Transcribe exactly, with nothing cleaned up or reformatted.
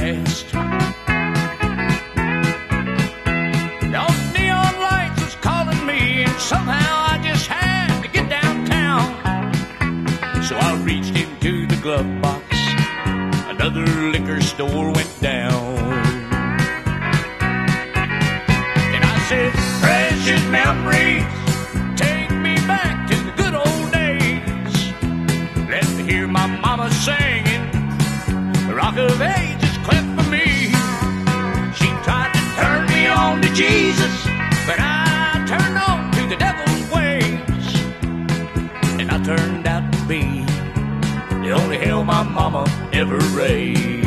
fast. Those neon lights was calling me, and somehow I just had to get downtown. So I reached into the glove box, another liquor store went down. And I said, precious memories, take me back to the good old days. Let me hear my mama singing, the Rock of Ages cleft for me. She tried to turn me on to Jesus, but I turned on to the devil's ways. And I turned out to be the only hell my mama ever raised.